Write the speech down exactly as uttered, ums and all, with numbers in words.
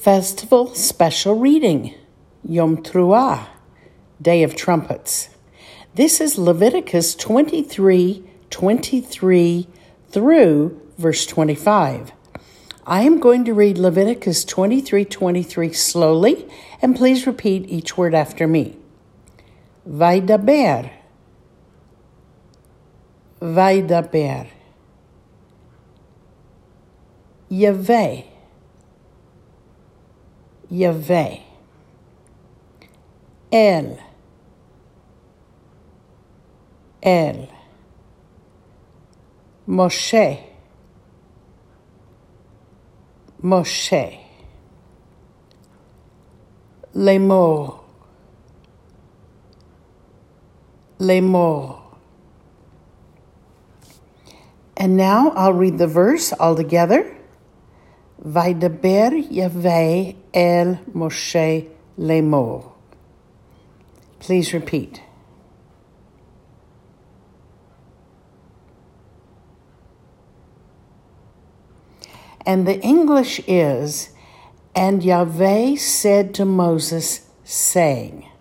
Festival Special Reading, Yom Teruah, Day of Trumpets. This is Leviticus twenty-three twenty-three through verse twenty-five. I am going to read Leviticus twenty-three twenty-three slowly, and please repeat each word after me. Vaidaber, Vaidaber, Yahweh, Yahweh, El, El, Moshe, Moshe, Lemor, Lemor. And now I'll read the verse all together. Vaidaber Yahweh el Moshe Lemor. Please repeat. And the English is, and Yahweh said to Moses, saying.